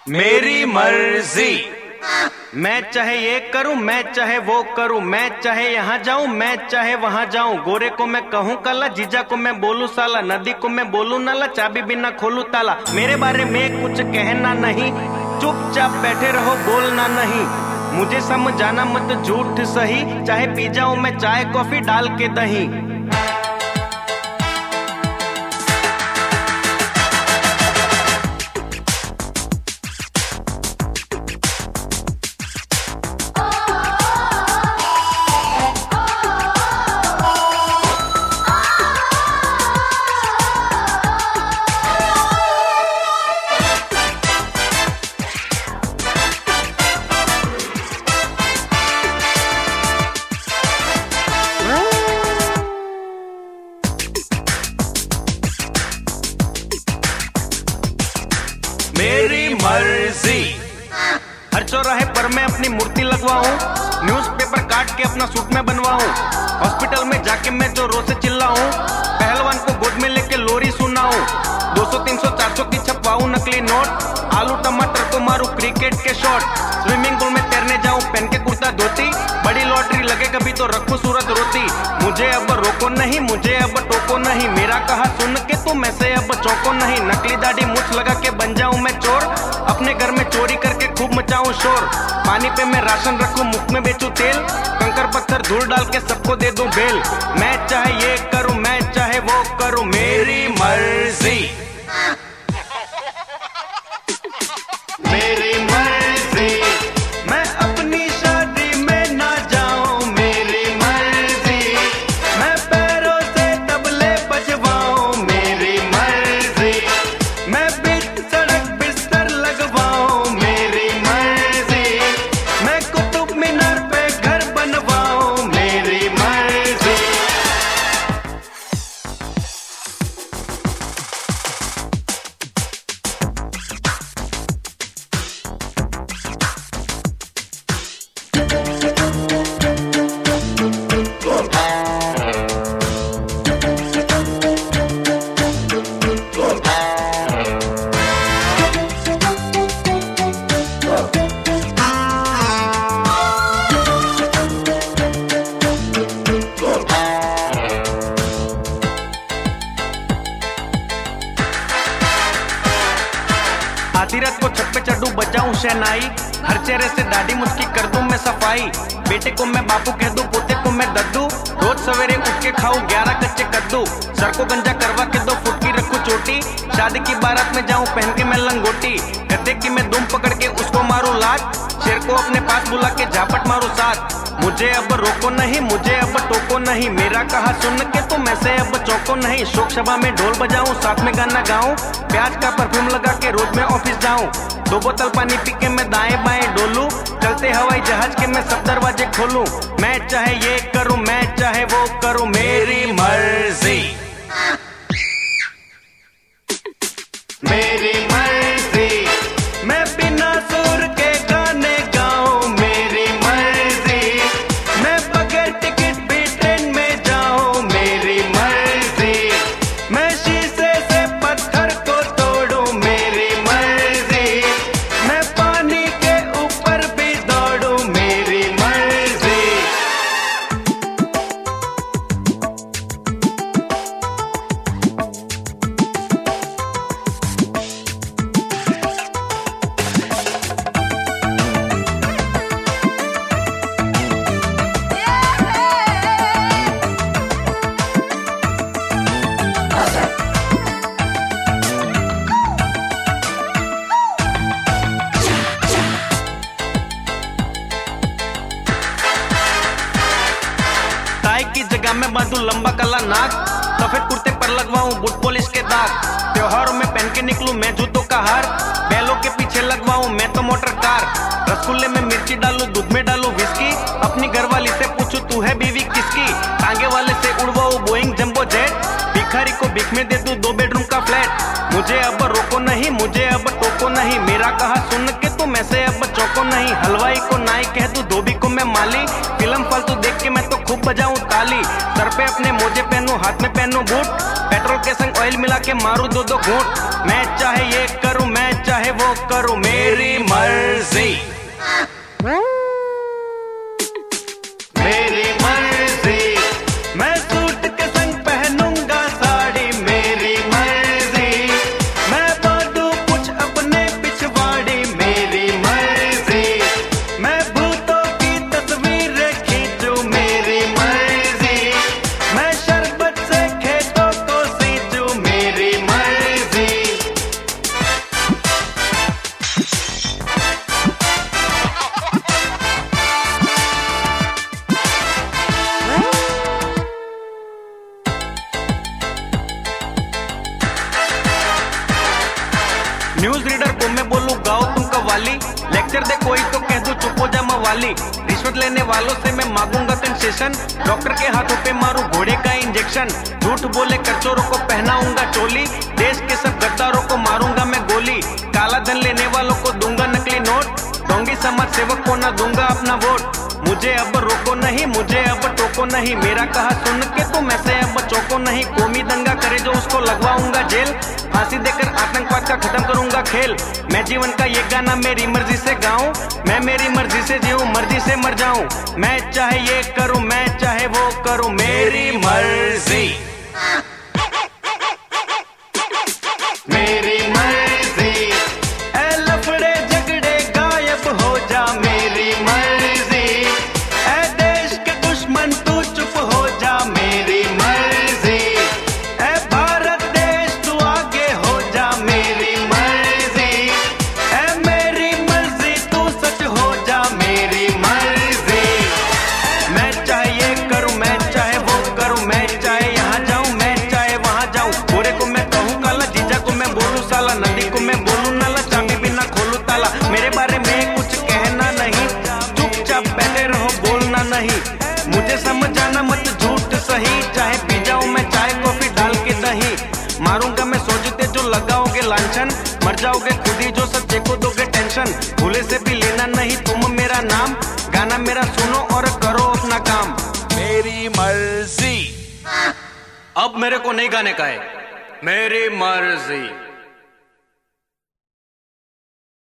मेरी मर्जी। मैं चाहे ये करूं, मैं चाहे वो करूं, मैं चाहे यहाँ जाऊं, मैं चाहे वहां जाऊं। गोरे को मैं कहूं काला, जीजा को मैं बोलूं साला, नदी को मैं बोलूं नाला, चाबी बिना खोलूं ताला। मेरे बारे में कुछ कहना नहीं, चुपचाप बैठे रहो, बोलना नहीं। मुझे समझाना मत झूठ सही, चाहे पी जाऊं मैं चाय कॉफी डाल के दही। मेरी मर्जी। हर चौराहे पर मैं अपनी मूर्ति लगवाऊं, न्यूज़पेपर काट के अपना सूट में बनवाऊं, हॉस्पिटल में जाके मैं जो रो से चिल्लाऊं, पहलवान को गोद में लेके लोरी सुनाऊं, 200 300 400 की छपवाऊं नकली नोट, आलू टमाटर को मारूं क्रिकेट के शॉट, स्विमिंग पूल में तैरने जाऊं पहन के कुर्ता धोती, बड़ी लॉटरी लगे कभी तो रखूं सूरत रोती। मुझे अब रोको नहीं, मुझे अब टोको नहीं, मेरा कहा सुन के तुम ऐसे अब चौको नहीं। नकली दाढ़ी मुछ लगा के बन जाऊं मैं चोर, अपने घर में चोरी करके खूब मचाऊं शोर, पानी पे मैं राशन रखूं, मुफ्त में बेचूं तेल, कंकर पत्थर धूल डाल के सबको दे दूं बेल। मैं चाहे ये करूं, मैं चाहे वो करूं, मेरी मर्जी। मेरी मर्जी। मैं अपनी शादी में ना जाऊं, मेरी मर्जी। मैं पैरों से तबले बजवाऊं, मेरी मर्जी। मैं बीच सड़क बिस्तर लगवाऊं, मेरी मर्जी। मैं कुतुब मीनार पे घर बनवाऊं, मेरी मर्जी। आधी रात को छत पे चढ़ूं बजाऊं शहनाई, हर चेहरे से दाढ़ी मुझकी कर दूं मैं सफाई, बेटे को मैं बापू कह दूं, पोते को मैं दद्दू, रोज सवेरे उठ के खाऊं 11 कच्चे कद्दू, सर को गंजा करवा के 2 फुट की रखूं चोटी, शादी की बारात में जाऊं पहन के मैं लंगोटी, गद्दे की मैं दुम पकड़ के उसको मारूं लात, शेर को अपने पास बुला के झापट मारूं साथ। मुझे अब रोको नहीं, मुझे अब टोको नहीं, मेरा कहा सुन के तुम ऐसे अब चौको नहीं। शोक सभा में ढोल बजाऊं, साथ में गाना गाऊं, प्याज का परफ्यूम लगा के रोज मैं ऑफिस जाऊं, 2 बोतल पानी पी के मैं दाएं बाएं डोलूं, चलते हवाई जहाज के मैं सब दरवाजे खोलूं। मैं चाहे ये करूं, मैं चाहे वो करूं, मेरी मर्जी। मेरी मर्जी। मैं बिना सुर के गाने गाऊं, मेरी मर्जी। मैं बगैर टिकट भी ट्रेन में जाऊं, मेरी मर्जी। मैं शीशे से पत्थर को तोड़ूं, मेरी मर्जी। मैं पानी के ऊपर भी दौड़ूं, मेरी मर्जी। टाई की जगह में बांधूं लंबा काला नाक, सफेद कुर्ते पर लगवाऊं बूट पॉलिश के दाग, त्योहारों में पहन के निकलूं मैं जूतों का हार, बैलों के पीछे लगवाऊं मैं तो मोटर कार, रसगुल्ले में मिर्ची डालूं दूध में डालूं विस्की, अपनी घरवाली से पूछूं तू है बीवी किसकी, टांगे वाले से उड़वाऊं बोइंग जंबो जेट, भिखारी को भीख में दे दूं 2 बेडरूम का फ्लैट। मुझे अब रोको नहीं, मुझे अब टोको नहीं, मेरा कहा सुन के तुम ऐसे अब चौको नहीं। हलवाई को नाई कह दूं, धोबी को मैं माली, फिल्म फालतू देख के मैं तो खूब बजाऊं ताली, सर पे अपने मोजे पहनूं, हाथ में पहनूं बूट, पेट्रोल के संग ऑयल मिला के मारूं 2-2 घूंट। मैं चाहे ये करूं, मैं चाहे चाहे वो करूं मेरी मर्जी। मेरी मर्जी, मैं सूट के संग पहनूंगा साड़ी। मेरी मर्जी, मैं बांधूं कुछ अपने पिछवाड़ी। मेरी मर्जी, मैं भूतों की तस्वीरें खींचूं। मेरी मर्जी, मैं शरबत से खेतों को सींचूं। मेरी मर्जी। न्यूज रीडर को मैं बोलूं गाओ तुम कव्वाली। लेक्चर दे कोई तो कह दूं चुप हो जा मवाली। रिश्वत लेने वालों से मैं मांगूंगा कंसेशन। डॉक्टर के हाथों पे मारूं घोड़े का इंजेक्शन। झूठ बोले करचोरों को पहनाऊंगा चोली। देश के सब गद्दारों को मारूंगा मैं गोली। काला धन लेने वालों को दूंगा नकली नोट। ढोंगी समाज सेवक को न दूंगा अपना वोट। मुझे अब रोको नहीं, मुझे अब टोको नहीं। मेरा कहा सुन के तुम ऐसे अब चौको नहीं। कौमी दंगा करे जो उसको लगवाऊंगा जेल। फांसी देकर आतंकवाद का खत्म करूंगा खेल। मैं जीवन का ये गाना मेरी मर्जी से गाऊं। मैं मेरी मर्जी से जीऊं, मर्जी से मर जाऊं। मैं चाहे ये करूं, मैं चाहे वो करूं। मेरी मर्जी। मेरी मर्जी, ए लफड़े झगड़े गायब हो जा। मेरी मर्जी, ए देश के दुश्मन तू चुप हो जा। मेरी मर्जी, ए भारत देश तू आगे हो जा। मेरी मर्जी, ए मेरी मर्जी तू सच हो जा। मेरी मर्जी, मैं चाहे ये करूं, मैं चाहे वो करूं। मैं चाहे यहाँ जाऊं, मैं चाहे वहां जाऊं। गोरे को मैं कहूं काला, जीजा को मैं बोलूं साला। नदी को मैं बोलूं नाला, चाबी बिना खोलूं ताला। मेरे बारे में कुछ कहना नहीं, चुपचाप बैठे रहो बोलना नहीं। मुझे समझ आना मत झूठ सही। चाहे पी जाऊं मैं चाय कॉफी डाल के दही। मारूंगा मैं सोचते जो लगाओगे लांछन। मर जाओगे खुद ही जो सच्चे को दोगे टेंशन। भूले से भी लेना नहीं तुम मेरा नाम। गाना मेरा सुनो और करो अपना काम। मेरी मर्जी। अब मेरे को नहीं गाने का है। मेरी मर्जी।